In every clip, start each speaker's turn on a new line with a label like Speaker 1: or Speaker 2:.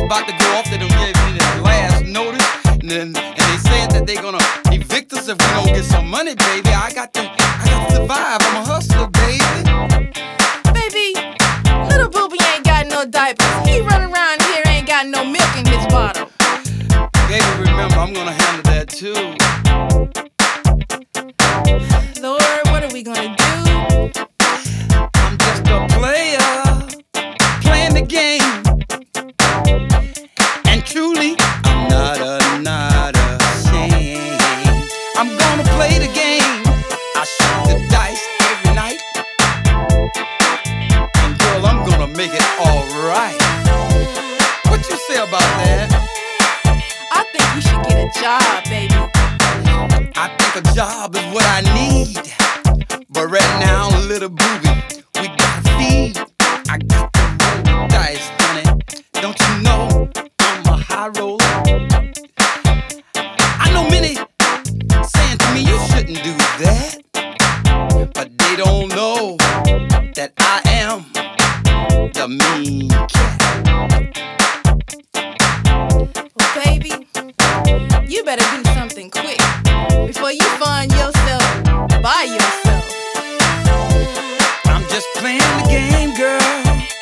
Speaker 1: about to go off. They done gave me this last notice, and they said that they gonna evict us if we don't get some money, baby. I got to survive. I'm a hustler, baby.
Speaker 2: Baby, little booby ain't got no diapers. He run around here ain't got no milk in his bottle.
Speaker 1: Baby, remember, I'm gonna handle that too.
Speaker 2: Lord, what are we gonna do?
Speaker 1: I'm just a player, playing the game. And truly, I'm not ashamed. I'm gonna play the game. I shoot the dice every night. And girl, I'm gonna make it alright. What you say about that?
Speaker 2: I think you should get a job, baby.
Speaker 1: I think a job is what I need. But right now, little booby, we gotta feed. I got to roll the dice, honey. Don't you know I'm a high roller? I know many saying to me you shouldn't do that, but they don't know that I am the mean cat.
Speaker 2: Well, baby, you better do something quick before you find yourself by yourself.
Speaker 1: I'm just playing the game, girl.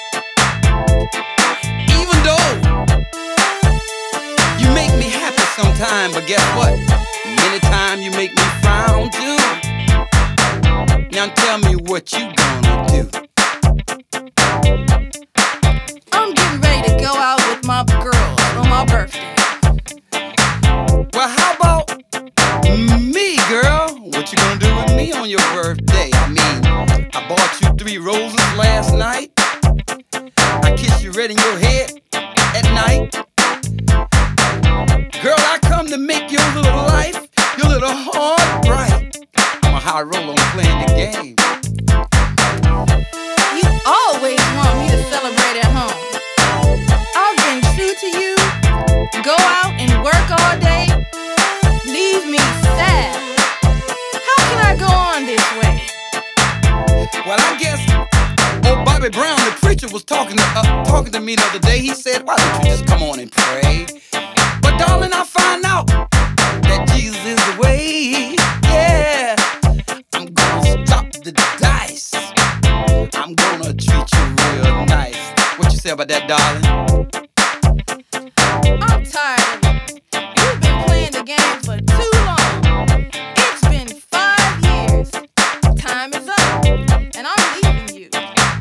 Speaker 1: Even though you make me happy sometime, but guess what? Many times you make me frown too. Now tell me what you gonna do.
Speaker 2: I'm getting ready to go out with my girls on my birthday.
Speaker 1: Well, how about me, girl? What you gonna do with me on your birthday? I mean, I bought you 3 roses last night. I kissed you right in your head at night. Girl, I come to make your little life, your little heart bright. I'm a high roller, I'm playing the game.
Speaker 2: You always want me to celebrate at home. I've been true to you. Go out and work all day. Leave me sad. How can I go on this way?
Speaker 1: Well, I guess old Bobby Brown, the preacher, was talking to me the other day. He said, why don't you just come on and pray? But darling, I find out that Jesus is the way. Yeah, I'm gonna stop the dice. I'm gonna treat you real nice. What you say about that, darling?
Speaker 2: I'm tired of it. You've been playing the game for too long. It's been 5 years. Time is up, and I'm leaving you.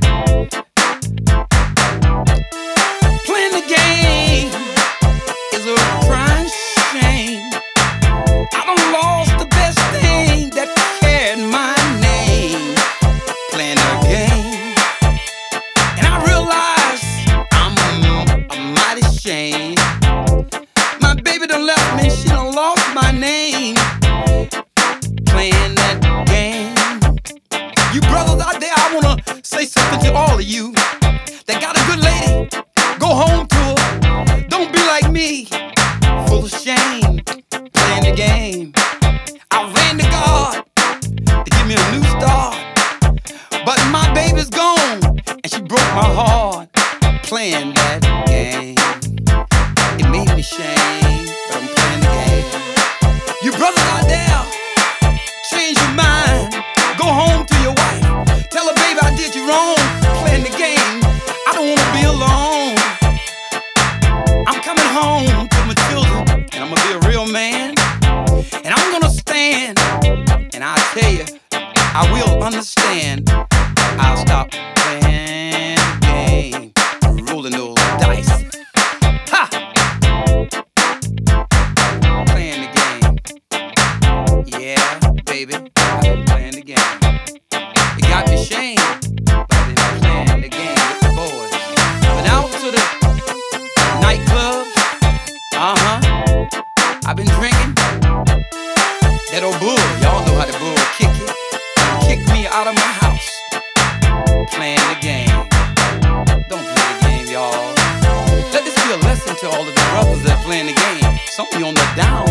Speaker 1: Playing the game is a crying shame. I done lost the best thing that carried my name. Playing the game, and I realize I'm a mighty shame. My baby done left me, she done lost my name. Playing that game. You brothers out there, I wanna say something to all of you that got a good lady. Go home to her. Don't be like me, full of shame, playing the game. I ran to God to give me a new start, but my baby's gone and she broke my heart. Playing that game, it made me shame, but I'm playing the game. You brothers out there, change your mind. Go home to your wife. Tell her, baby, I did you wrong. Playing the game, I don't wanna be alone. I'm coming home to my children, and I'm gonna be a real man. And I'm gonna stand, and I'll tell you, I will understand. I'll stop playing the game, rolling those dice. Ha! Playing the game. Yeah, baby, I've been playing the game. It got me shamed, but I've been playing the game with the boys. I've been out to the nightclubs. I've been drinking. That old bull, y'all know how the bull kick you. Kick me out of my house. Playing the game. Don't play the game, y'all. Let this be a lesson to all of the brothers that playing the game. Some of you on the down